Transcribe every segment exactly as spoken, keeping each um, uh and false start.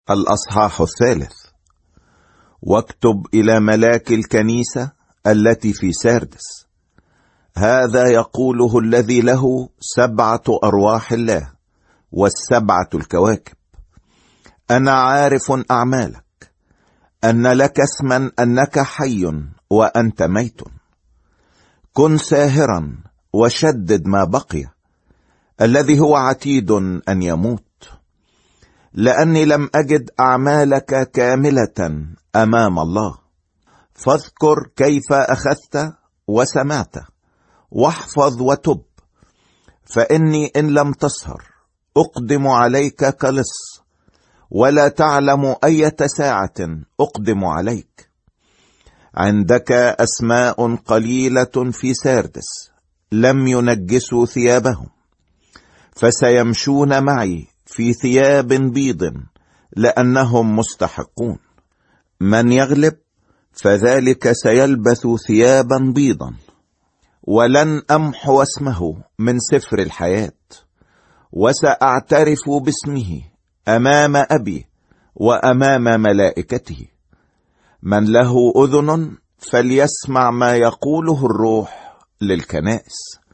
الأصحاح الثالث. واكتب إلى ملاك الكنيسة التي في ساردس: هذا يقوله الذي له سبعة أرواح الله والسبعة الكواكب: أنا عارف أعمالك، أن لك اسما أنك حي وأنت ميت. كن ساهرا وشدد ما بقي، الذي هو عتيد أن يموت، لأني لم أجد أعمالك كاملة أمام الله. فاذكر كيف أخذت وسمعت، واحفظ وتب، فإني إن لم تسهر أقدم عليك كلص، ولا تعلم أية ساعة أقدم عليك. عندك أسماء قليلة في ساردس لم ينجسوا ثيابهم، فسيمشون معي في ثياب بيض، لأنهم مستحقون. من يغلب فذلك سيلبث ثيابا بيضا، ولن أمحو اسمه من سفر الحياة، وسأعترف باسمه أمام أبي وأمام ملائكته. من له أذن فليسمع ما يقوله الروح للكنائس.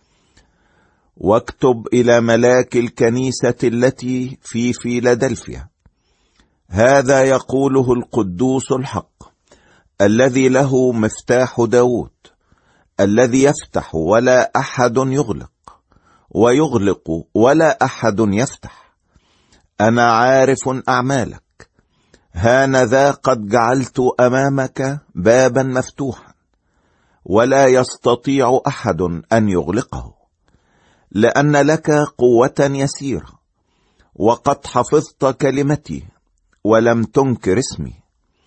واكتب إلى ملاك الكنيسة التي في فيلادلفيا: هذا يقوله القدوس الحق، الذي له مفتاح داود، الذي يفتح ولا أحد يغلق، ويغلق ولا أحد يفتح. أنا عارف أعمالك، هانذا قد جعلت أمامك بابا مفتوحا، ولا يستطيع أحد أن يغلقه، لأن لك قوة يسيرة، وقد حفظت كلمتي ولم تنكر اسمي.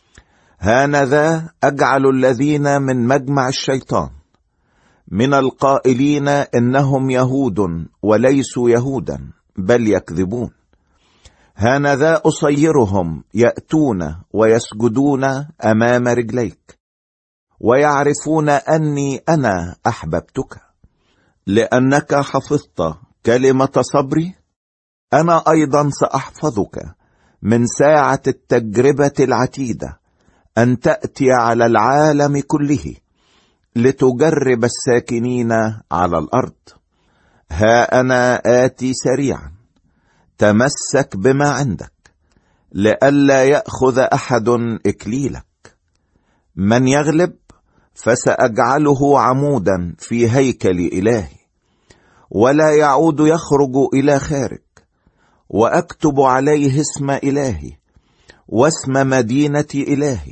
هانذا أجعل الذين من مجمع الشيطان، من القائلين إنهم يهود وليسوا يهودا بل يكذبون، هانذا أصيرهم يأتون ويسجدون أمام رجليك، ويعرفون أني أنا أحببتك. لأنك حفظت كلمة صبري، أنا أيضا سأحفظك من ساعة التجربة العتيدة أن تأتي على العالم كله، لتجرب الساكنين على الأرض. ها أنا آتي سريعا، تمسك بما عندك، لئلا يأخذ أحد إكليلك. من يغلب فسأجعله عمودا في هيكل إلهي، ولا يعود يخرج إلى خارج، وأكتب عليه اسم إلهي واسم مدينة إلهي،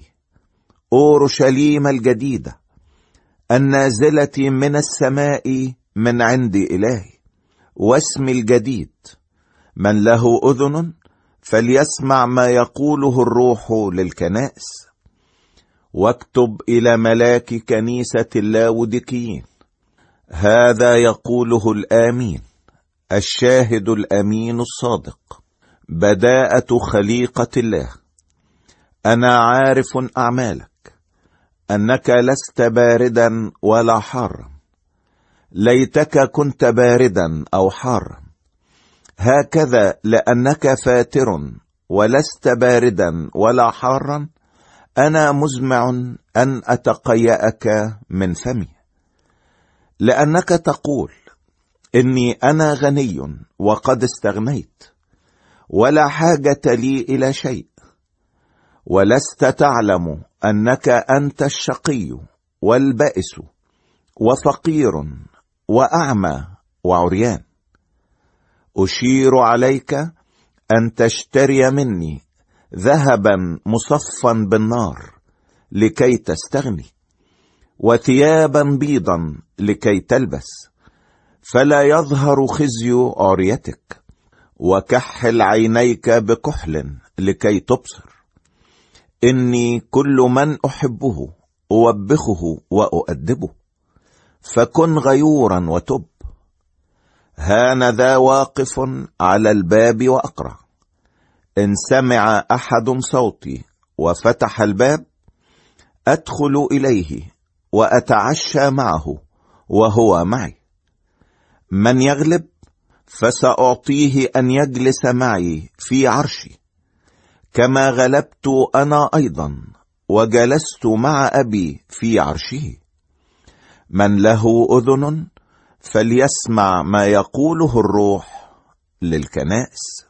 أورشليم الجديدة النازلة من السماء من عند إلهي، واسم الجديد. من له أذن فليسمع ما يقوله الروح للكنائس. واكتب إلى ملاك كنيسة اللاوديكيين: هذا يقوله الآمين، الشاهد الأمين الصادق، بداءة خليقة الله: أنا عارف أعمالك، أنك لست باردا ولا حارا. ليتك كنت باردا أو حارا، هكذا لأنك فاتر ولست باردا ولا حارا، أنا مزمع أن أتقيأك من فمي. لأنك تقول: إني أنا غني وقد استغنيت، ولا حاجة لي إلى شيء، ولست تعلم أنك أنت الشقي والبائس وفقير وأعمى وعريان. أشير عليك أن تشتري مني ذهبا مصفا بالنار لكي تستغني، وثيابا بيضا لكي تلبس، فلا يظهر خزي عريتك، وكحل عينيك بكحل لكي تبصر. إني كل من أحبه أوبخه وأؤدبه، فكن غيورا وتب. هانذا واقف على الباب وأقرع، إن سمع أحد صوتي وفتح الباب، أدخل إليه وأتعشى معه وهو معي. من يغلب فسأعطيه أن يجلس معي في عرشي، كما غلبت أنا أيضا وجلست مع أبي في عرشه. من له أذن فليسمع ما يقوله الروح للكنائس.